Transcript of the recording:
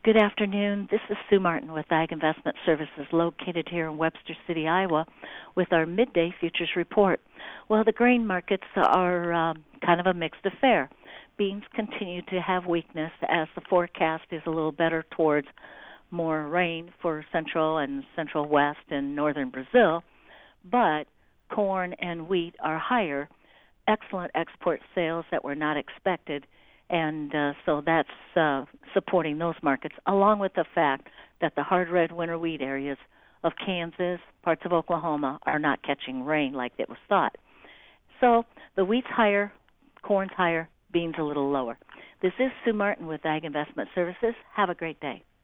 Good afternoon. This is Sue Martin with Ag Investment Services located here in Webster City, Iowa, with our midday futures report. Well, the grain markets are kind of a mixed affair. Beans continue to have weakness as the forecast is a little better towards more rain for central and central west and northern Brazil, but corn and wheat are higher. Excellent export sales that were not expected, and so that's supporting those markets, along with the fact that the hard red winter wheat areas of Kansas, parts of Oklahoma, are not catching rain like it was thought. So the wheat's higher, corn's higher, beans a little lower. This is Sue Martin with Ag Investment Services. Have a great day.